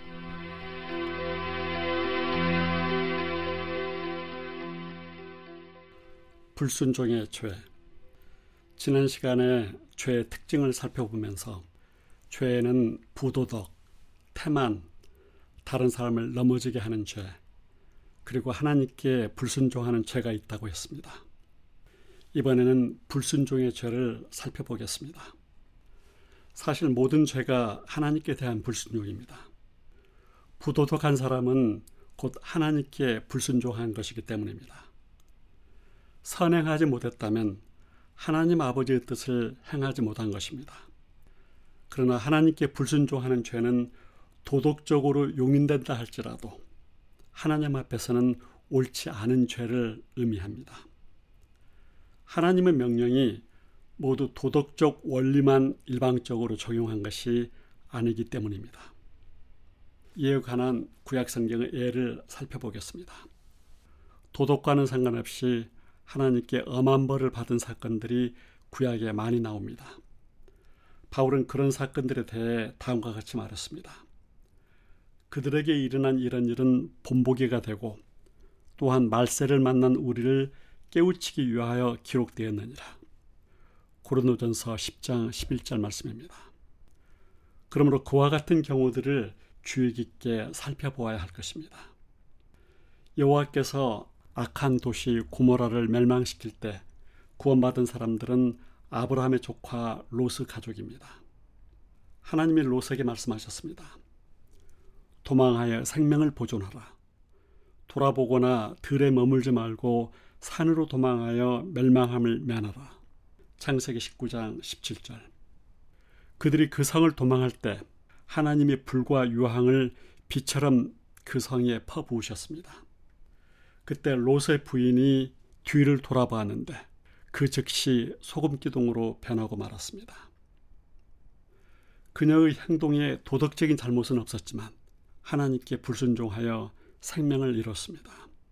불순종의 죄. 지난 시간에 죄의 특징을 살펴보면서 죄에는 부도덕, 태만, 다른 사람을 넘어지게 하는 죄, 그리고 하나님께 불순종하는 죄가 있다고 했습니다. 이번에는 불순종의 죄를 살펴보겠습니다. 사실 모든 죄가 하나님께 대한 불순종입니다. 부도덕한 사람은 곧 하나님께 불순종한 것이기 때문입니다. 선행하지 못했다면 하나님 아버지의 뜻을 행하지 못한 것입니다. 그러나 하나님께 불순종하는 죄는 도덕적으로 용인된다 할지라도 하나님 앞에서는 옳지 않은 죄를 의미합니다. 하나님의 명령이 모두 도덕적 원리만 일방적으로 적용한 것이 아니기 때문입니다. 이에 관한 구약 성경의 예를 살펴보겠습니다. 도덕과는 상관없이 하나님께 엄한 벌을 받은 사건들이 구약에 많이 나옵니다. 바울은 그런 사건들에 대해 다음과 같이 말했습니다. 그들에게 일어난 이런 일은 본보기가 되고 또한 말세를 만난 우리를 깨우치기 위하여 기록되었느니라. 고린도전서 10장 11절 말씀입니다. 그러므로 그와 같은 경우들을 주의 깊게 살펴보아야 할 것입니다. 여호와께서 악한 도시 고모라를 멸망시킬 때 구원받은 사람들은 아브라함의 조카 롯의 가족입니다. 하나님이 롯에게 말씀하셨습니다. 도망하여 생명을 보존하라. 돌아보거나 들에 머물지 말고 산으로 도망하여 멸망함을 면하라. 창세기 19장 17절. 그들이 그 성을 도망할 때 하나님이 불과 유황을 비처럼 그 성에 퍼부으셨습니다. 그때 롯의 부인이 뒤를 돌아보았는데 그 즉시 소금기둥으로 변하고 말았습니다. 그녀의 행동에 도덕적인 잘못은 없었지만 하나님께 불순종하여 생명을 잃었습니다.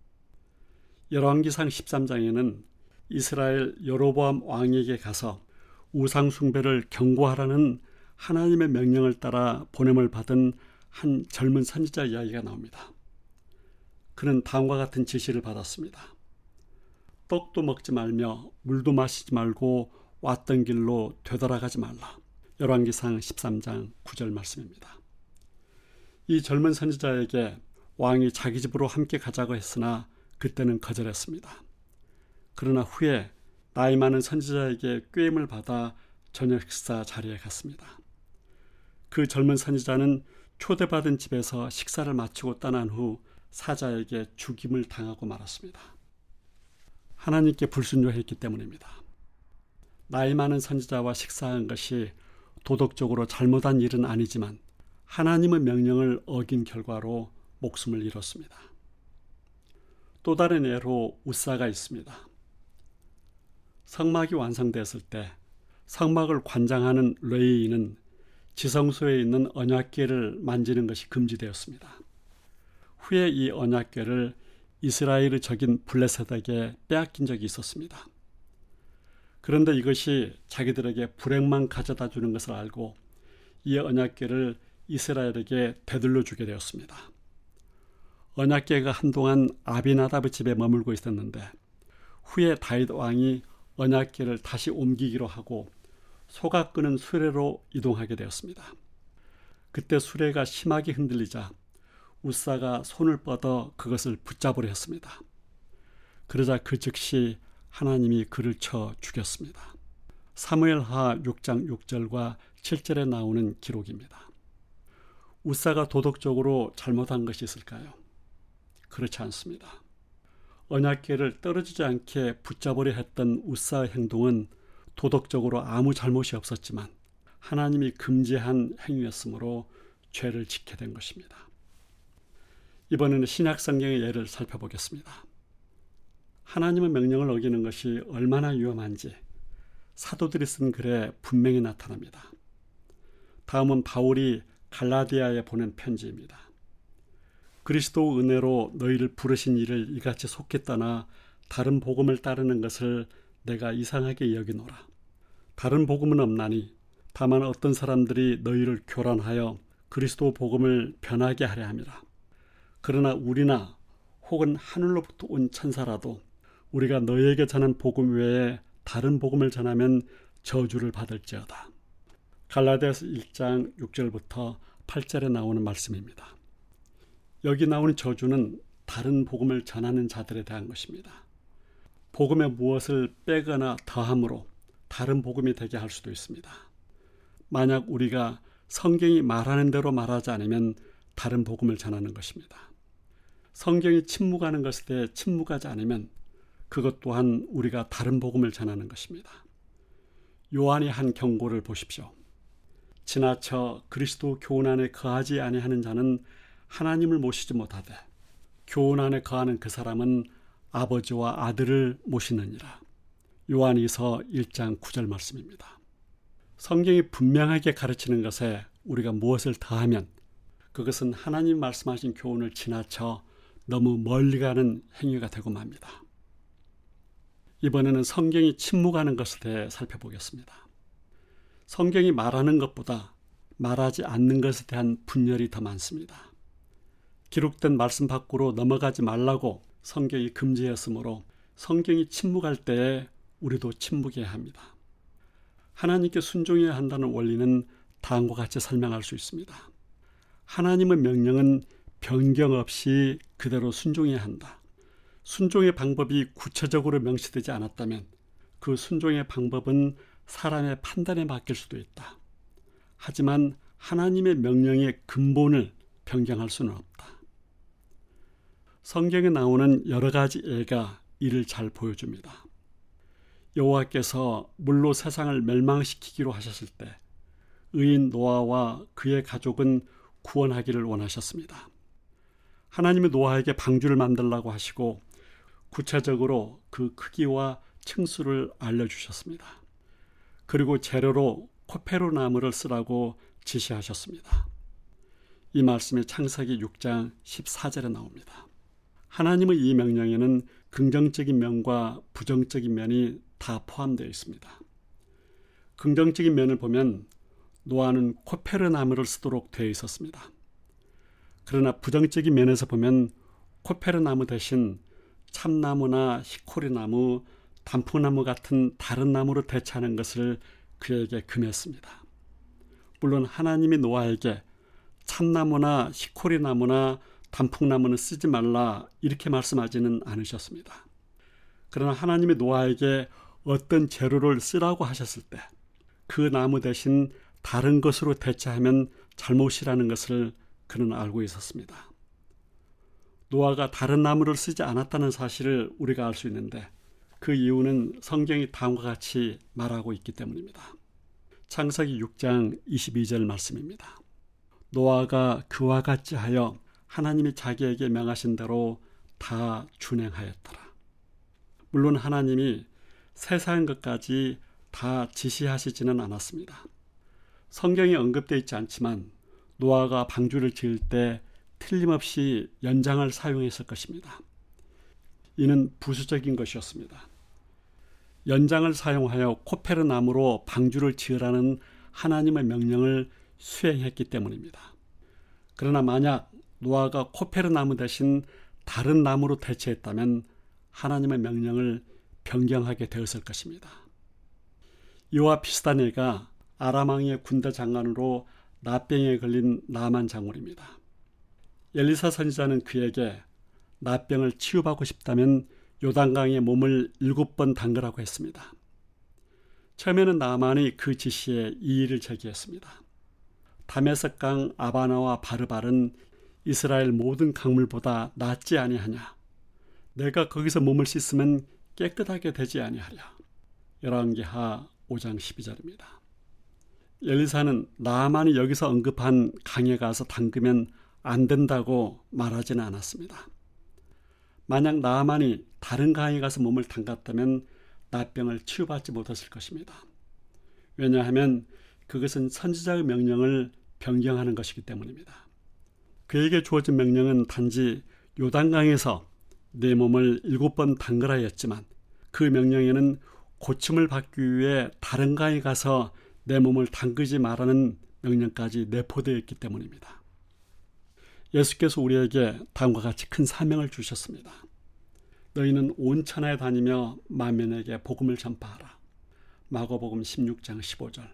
열왕기상 13장에는 이스라엘 여로보암 왕에게 가서 우상 숭배를 경고하라는 하나님의 명령을 따라 보냄을 받은 한 젊은 선지자 이야기가 나옵니다. 그는 다음과 같은 지시를 받았습니다. 떡도 먹지 말며 물도 마시지 말고 왔던 길로 되돌아가지 말라. 열왕기상 13장 9절 말씀입니다. 이 젊은 선지자에게 왕이 자기 집으로 함께 가자고 했으나 그때는 거절했습니다. 그러나 후에 나이 많은 선지자에게 꾀임을 받아 저녁 식사 자리에 갔습니다. 그 젊은 선지자는 초대받은 집에서 식사를 마치고 떠난 후 사자에게 죽임을 당하고 말았습니다. 하나님께 불순종했기 때문입니다. 나이 많은 선지자와 식사한 것이 도덕적으로 잘못한 일은 아니지만 하나님의 명령을 어긴 결과로 목숨을 잃었습니다. 또 다른 예로 웃사가 있습니다. 성막이 완성됐을 때 성막을 관장하는 레위인은 지성소에 있는 언약궤를 만지는 것이 금지되었습니다. 후에 이 언약궤를 이스라엘의 적인 블레셋에게 빼앗긴 적이 있었습니다. 그런데 이것이 자기들에게 불행만 가져다 주는 것을 알고 이 언약궤를 이스라엘에게 되돌려 주게 되었습니다. 언약궤가 한동안 아비나답의 집에 머물고 있었는데 후에 다윗 왕이 언약궤를 다시 옮기기로 하고 소가 끄는 수레로 이동하게 되었습니다. 그때 수레가 심하게 흔들리자 웃사가 손을 뻗어 그것을 붙잡으려 했습니다. 그러자 그 즉시 하나님이 그를 쳐 죽였습니다. 사무엘하 6장 6절과 7절에 나오는 기록입니다. 웃사가 도덕적으로 잘못한 것이 있을까요? 그렇지 않습니다. 언약궤를 떨어지지 않게 붙잡으려 했던 웃사의 행동은 도덕적으로 아무 잘못이 없었지만 하나님이 금지한 행위였으므로 죄를 짓게 된 것입니다. 이번에는 신약성경의 예를 살펴보겠습니다. 하나님의 명령을 어기는 것이 얼마나 위험한지 사도들이 쓴 글에 분명히 나타납니다. 다음은 바울이 갈라디아에 보낸 편지입니다. 그리스도 은혜로 너희를 부르신 이를 이같이 속히 떠나 다른 복음을 따르는 것을 내가 이상하게 여기노라. 다른 복음은 없나니 다만 어떤 사람들이 너희를 교란하여 그리스도 복음을 변하게 하려 함이라. 그러나 우리나 혹은 하늘로부터 온 천사라도 우리가 너희에게 전한 복음 외에 다른 복음을 전하면 저주를 받을지어다. 갈라디아서 1장 6절부터 8절에 나오는 말씀입니다. 여기 나오는 저주는 다른 복음을 전하는 자들에 대한 것입니다. 복음에 무엇을 빼거나 더함으로 다른 복음이 되게 할 수도 있습니다. 만약 우리가 성경이 말하는 대로 말하지 않으면 다른 복음을 전하는 것입니다. 성경이 침묵하는 것에 대해 침묵하지 않으면 그것 또한 우리가 다른 복음을 전하는 것입니다. 요한이 한 경고를 보십시오. 지나쳐 그리스도 교훈 안에 거하지 아니하는 자는 하나님을 모시지 못하되 교훈 안에 거하는 그 사람은 아버지와 아들을 모시느니라. 요한이서 1장 9절 말씀입니다. 성경이 분명하게 가르치는 것에 우리가 무엇을 더하면 그것은 하나님 말씀하신 교훈을 지나쳐 너무 멀리 가는 행위가 되고 맙니다. 이번에는 성경이 침묵하는 것에 대해 살펴보겠습니다. 성경이 말하는 것보다 말하지 않는 것에 대한 분열이 더 많습니다. 기록된 말씀 밖으로 넘어가지 말라고 성경이 금지했으므로 성경이 침묵할 때에 우리도 침묵해야 합니다. 하나님께 순종해야 한다는 원리는 다음과 같이 설명할 수 있습니다. 하나님의 명령은 변경 없이 그대로 순종해야 한다. 순종의 방법이 구체적으로 명시되지 않았다면 그 순종의 방법은 사람의 판단에 맡길 수도 있다. 하지만 하나님의 명령의 근본을 변경할 수는 없다. 성경에 나오는 여러 가지 예가 이를 잘 보여줍니다. 여호와께서 물로 세상을 멸망시키기로 하셨을 때 의인 노아와 그의 가족은 구원하기를 원하셨습니다. 하나님이 노아에게 방주를 만들라고 하시고 구체적으로 그 크기와 층수를 알려주셨습니다. 그리고 재료로 코페르 나무를 쓰라고 지시하셨습니다. 이 말씀이 창세기 6장 14절에 나옵니다. 하나님의 이 명령에는 긍정적인 면과 부정적인 면이 다 포함되어 있습니다. 긍정적인 면을 보면 노아는 코페르 나무를 쓰도록 되어 있었습니다. 그러나 부정적인 면에서 보면 코페르 나무 대신 참나무나 히코리나무, 단풍나무 같은 다른 나무로 대체하는 것을 그에게 금했습니다. 물론 하나님이 노아에게 참나무나 히코리나무나 단풍나무는 쓰지 말라 이렇게 말씀하지는 않으셨습니다. 그러나 하나님이 노아에게 어떤 재료를 쓰라고 하셨을 때 그 나무 대신 다른 것으로 대체하면 잘못이라는 것을 그는 알고 있었습니다. 노아가 다른 나무를 쓰지 않았다는 사실을 우리가 알 수 있는데 그 이유는 성경이 다음과 같이 말하고 있기 때문입니다. 창세기 6장 22절 말씀입니다. 노아가 그와 같이 하여 하나님이 자기에게 명하신 대로 다 준행하였더라. 물론 하나님이 세세한 것까지 다 지시하시지는 않았습니다. 성경에 언급되어 있지 않지만 노아가 방주를 지을 때 틀림없이 연장을 사용했을 것입니다. 이는 부수적인 것이었습니다. 연장을 사용하여 코페르 나무로 방주를 지으라는 하나님의 명령을 수행했기 때문입니다. 그러나 만약 노아가 코페르 나무 대신 다른 나무로 대체했다면 하나님의 명령을 변경하게 되었을 것입니다. 이와 비슷한 예가 아람 왕의 군대 장관으로 낫병에 걸린 나만 장군입니다. 엘리사 선지자는 그에게 낫병을 치유받고 싶다면 요단강에 몸을 7번 담그라고 했습니다. 처음에는 나만이 그 지시에 이의를 제기했습니다. 다메섹강 아바나와 바르발은 이스라엘 모든 강물보다 낫지 아니하냐. 내가 거기서 몸을 씻으면 깨끗하게 되지 아니하랴. 열왕기하 5장 12절입니다. 엘리사는 나만이 여기서 언급한 강에 가서 담그면 안 된다고 말하지는 않았습니다. 만약 나만이 다른 강에 가서 몸을 담갔다면 낫병을 치유받지 못했을 것입니다. 왜냐하면 그것은 선지자의 명령을 변경하는 것이기 때문입니다. 그에게 주어진 명령은 단지 요단강에서 내 몸을 7번 담그라였지만 그 명령에는 고침을 받기 위해 다른 강에 가서 내 몸을 담그지 말라는 명령까지 내포되어 있기 때문입니다. 예수께서 우리에게 다음과 같이 큰 사명을 주셨습니다. 너희는 온 천하에 다니며 만민에게 복음을 전파하라. 마가복음 16장 15절.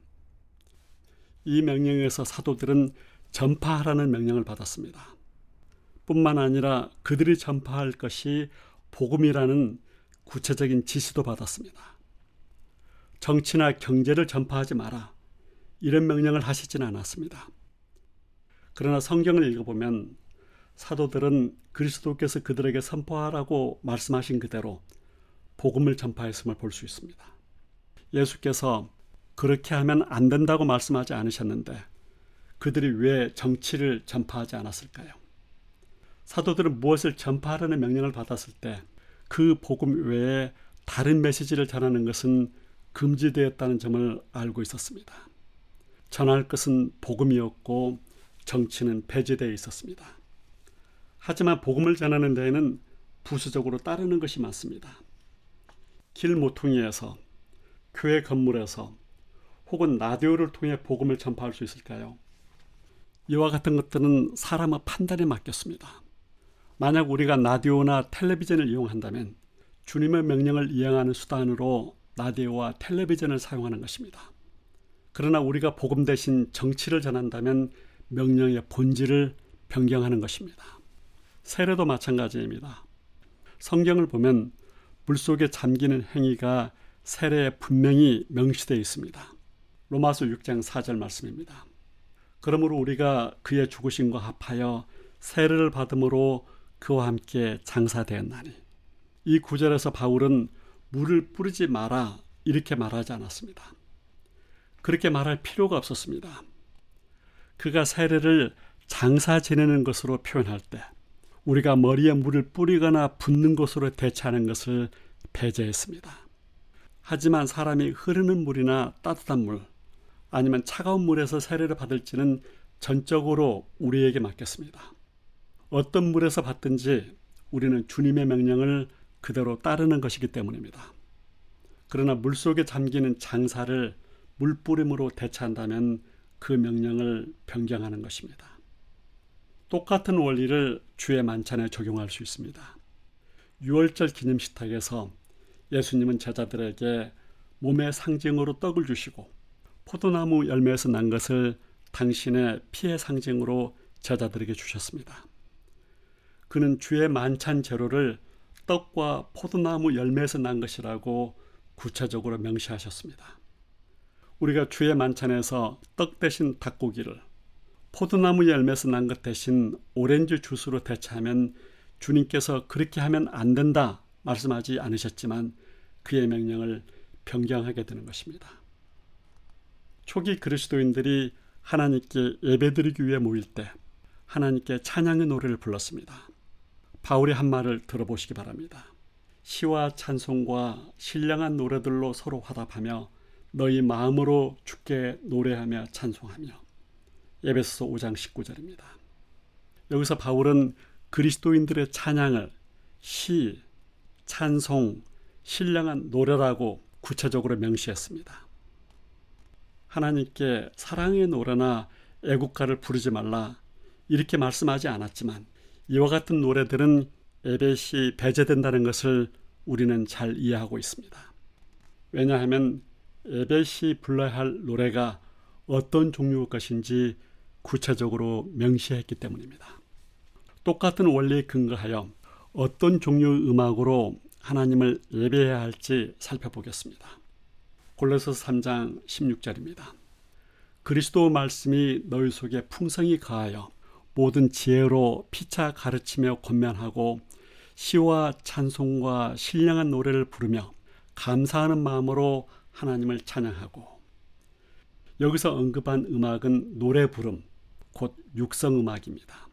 이 명령에서 사도들은 전파하라는 명령을 받았습니다. 뿐만 아니라 그들이 전파할 것이 복음이라는 구체적인 지시도 받았습니다. 정치나 경제를 전파하지 마라. 이런 명령을 하시지는 않았습니다. 그러나 성경을 읽어보면 사도들은 그리스도께서 그들에게 선포하라고 말씀하신 그대로 복음을 전파했음을 볼 수 있습니다. 예수께서 그렇게 하면 안 된다고 말씀하지 않으셨는데 그들이 왜 정치를 전파하지 않았을까요? 사도들은 무엇을 전파하라는 명령을 받았을 때 그 복음 외에 다른 메시지를 전하는 것은 금지되었다는 점을 알고 있었습니다. 전할 것은 복음이었고 정치는 배제되어 있었습니다. 하지만 복음을 전하는 데에는 부수적으로 따르는 것이 많습니다. 길 모퉁이에서, 교회 건물에서 혹은 라디오를 통해 복음을 전파할 수 있을까요? 이와 같은 것들은 사람의 판단에 맡겼습니다. 만약 우리가 라디오나 텔레비전을 이용한다면 주님의 명령을 이행하는 수단으로 라디오와 텔레비전을 사용하는 것입니다. 그러나 우리가 복음 대신 정치를 전한다면 명령의 본질을 변경하는 것입니다. 세례도 마찬가지입니다. 성경을 보면 물속에 잠기는 행위가 세례에 분명히 명시되어 있습니다. 로마서 6장 4절 말씀입니다. 그러므로 우리가 그의 죽으심과 합하여 세례를 받음으로 그와 함께 장사되었나니. 이 구절에서 바울은 물을 뿌리지 마라 이렇게 말하지 않았습니다. 그렇게 말할 필요가 없었습니다. 그가 세례를 장사 지내는 것으로 표현할 때 우리가 머리에 물을 뿌리거나 붓는 것으로 대체하는 것을 배제했습니다. 하지만 사람이 흐르는 물이나 따뜻한 물 아니면 차가운 물에서 세례를 받을지는 전적으로 우리에게 맡겼습니다. 어떤 물에서 받든지 우리는 주님의 명령을 그대로 따르는 것이기 때문입니다. 그러나 물속에 잠기는 장사를 물뿌림으로 대체한다면 그 명령을 변경하는 것입니다. 똑같은 원리를 주의 만찬에 적용할 수 있습니다. 유월절 기념 식탁에서 예수님은 제자들에게 몸의 상징으로 떡을 주시고 포도나무 열매에서 난 것을 당신의 피의 상징으로 제자들에게 주셨습니다. 그는 주의 만찬 제로를 떡과 포도나무 열매에서 난 것이라고 구체적으로 명시하셨습니다. 우리가 주의 만찬에서 떡 대신 닭고기를, 포도나무 열매에서 난 것 대신 오렌지 주스로 대체하면 주님께서 그렇게 하면 안 된다 말씀하지 않으셨지만 그의 명령을 변경하게 되는 것입니다. 초기 그리스도인들이 하나님께 예배드리기 위해 모일 때 하나님께 찬양의 노래를 불렀습니다. 바울이 한 말을 들어보시기 바랍니다. 시와 찬송과 신령한 노래들로 서로 화답하며 너희 마음으로 주께 노래하며 찬송하며. 에베소서 5장 19절입니다. 여기서 바울은 그리스도인들의 찬양을 시, 찬송, 신령한 노래라고 구체적으로 명시했습니다. 하나님께 사랑의 노래나 애국가를 부르지 말라 이렇게 말씀하지 않았지만 이와 같은 노래들은 예배시 배제된다는 것을 우리는 잘 이해하고 있습니다. 왜냐하면 예배시 불러야 할 노래가 어떤 종류일 것인지 구체적으로 명시했기 때문입니다. 똑같은 원리에 근거하여 어떤 종류의 음악으로 하나님을 예배해야 할지 살펴보겠습니다. 골로새서 3장 16절입니다. 그리스도 말씀이 너희 속에 풍성히 가하여 모든 지혜로 피차 가르치며 권면하고 시와 찬송과 신령한 노래를 부르며 감사하는 마음으로 하나님을 찬양하고. 여기서 언급한 음악은 노래 부름, 곧 육성음악입니다.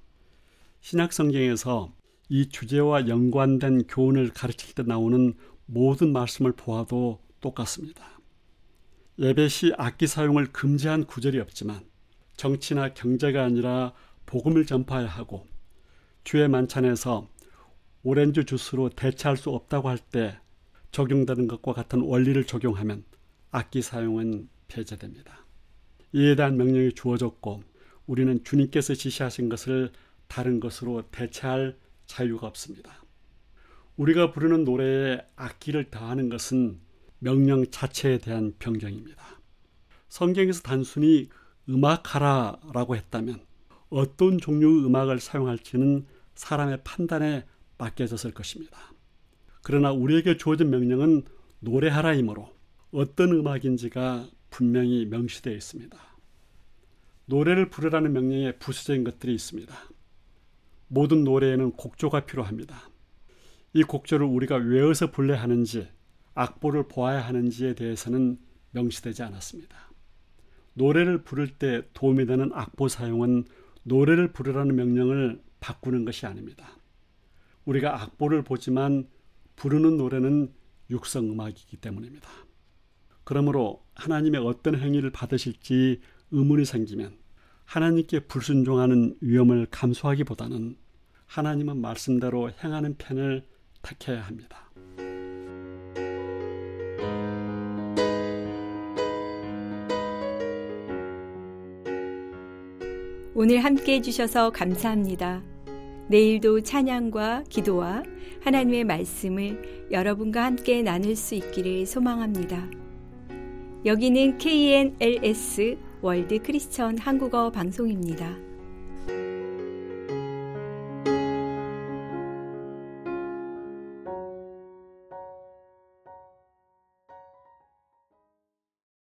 신약성경에서 이 주제와 연관된 교훈을 가르칠 때 나오는 모든 말씀을 보아도 똑같습니다. 예배 시 악기 사용을 금지한 구절이 없지만 정치나 경제가 아니라 복음을 전파해야 하고 주의 만찬에서 오렌지 주스로 대체할 수 없다고 할 때 적용되는 것과 같은 원리를 적용하면 악기 사용은 폐지됩니다. 이에 대한 명령이 주어졌고 우리는 주님께서 지시하신 것을 다른 것으로 대체할 자유가 없습니다. 우리가 부르는 노래에 악기를 더하는 것은 명령 자체에 대한 변경입니다. 성경에서 단순히 음악하라라고 했다면 어떤 종류의 음악을 사용할지는 사람의 판단에 맡겨졌을 것입니다. 그러나 우리에게 주어진 명령은 노래하라이므로 어떤 음악인지가 분명히 명시되어 있습니다. 노래를 부르라는 명령에 부수적인 것들이 있습니다. 모든 노래에는 곡조가 필요합니다. 이 곡조를 우리가 외워서 불러야 하는지 악보를 보아야 하는지에 대해서는 명시되지 않았습니다. 노래를 부를 때 도움이 되는 악보 사용은 노래를 부르라는 명령을 바꾸는 것이 아닙니다. 우리가 악보를 보지만 부르는 노래는 육성음악이기 때문입니다. 그러므로 하나님의 어떤 행위를 받으실지 의문이 생기면 하나님께 불순종하는 위험을 감수하기보다는 하나님은 말씀대로 행하는 편을 택해야 합니다. 오늘 함께 해주셔서 감사합니다. 내일도 찬양과 기도와 하나님의 말씀을 여러분과 함께 나눌 수 있기를 소망합니다. 여기는 KNLS 월드 크리스천 한국어 방송입니다.